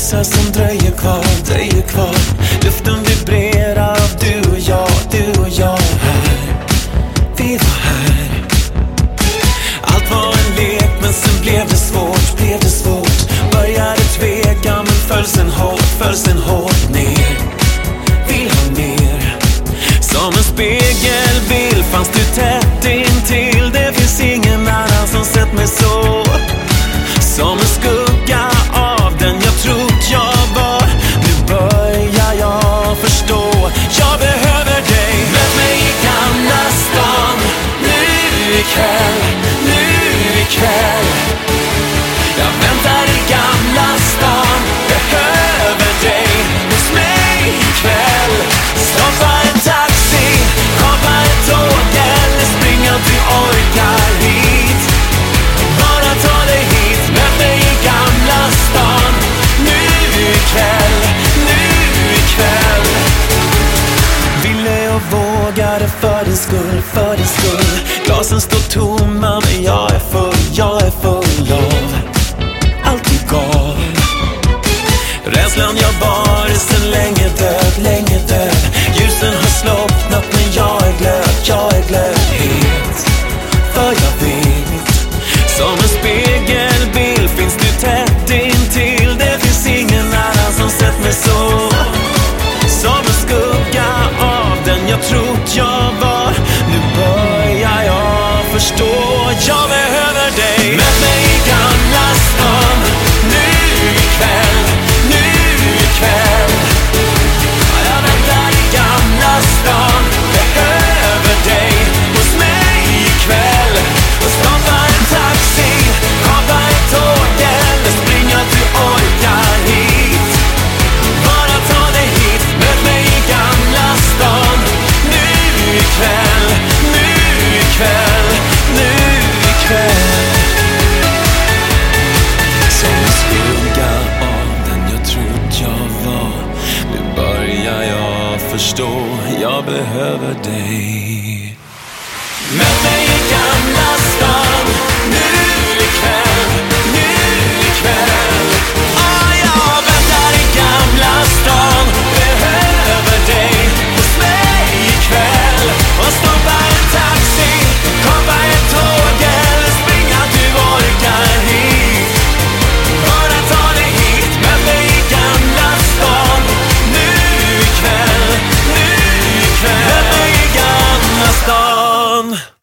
pussar som dröjer kvar. Luften vibrerar av du och jag här. Vi var här. Allt var en lek, men sen blev det svårt. Började tveka, men föll sen hårt ner. Vill ha mer. Som en spegelbild fanns du tätt intill. Det finns ingen annan som sett mig så. Som en skugga av den jag trott jag var. Nu börjar jag förstå. Jag behöver dig. Möt mig i Gamla stan. Nu ikväll. Jag väntar i Gamla stan. Behöver dig hos mig ikväll. Stoppa en taxi, kapa ett tåg eller springa om du orkar hit. Bara ta dig hit, möt mig i Gamla stan. Nu ikväll. Ville och vågade för din skull. Glasen står tomma, men jag är full av allt du gav. Rädslan jag bar är sen länge död. Ljusen har slocknat, men jag är glöd het. För jag vet, som en spegelbild finns du tätt intill. Det finns ingen annan som sett mig så. Som en skugga av den jag trott jag var. Nu börjar jag förstå. Jag behöver dig. Möt mig i Gamla stan. Nu ikväll. Jag väntar i Gamla stan. Behöver dig hos mig ikväll. Och stoppa en taxi, kapa ett tåg eller springa du orkar hit. Bara ta dig hit, möt mig i Gamla stan. Nu ikväll. Som en skugga av den jag trott jag var. Nu börjar jag förstå. Jag behöver dig. Möt mig i Gamla stan. Nu ikväll. Jag väntar i Gamla stan. Behöver dig hos mig ikväll. Och stoppa en taxi, kapa ett tåg eller springa du orkar hit. Bara ta dig hit, möt mig i Gamla stan. Nu ikväll. Möt mig i Gamla stan.